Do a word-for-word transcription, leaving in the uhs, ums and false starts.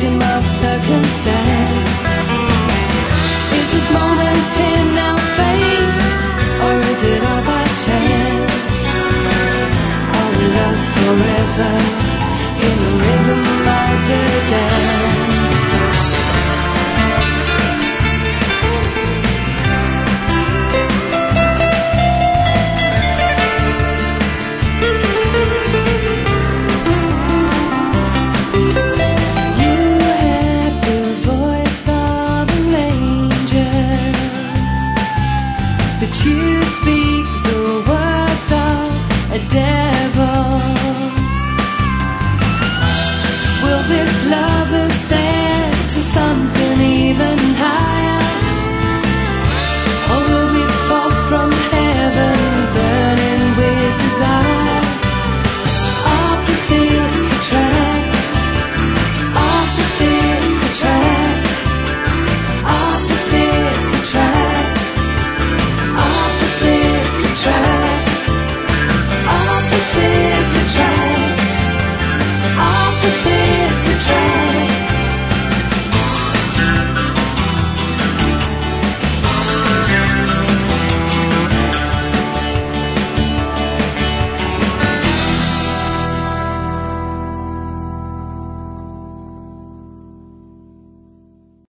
victim of circumstance. Is this moment in our fate, or is it all by chance? Are we lost forever in the rhythm of the dance? But you speak the words of a devil. Will this love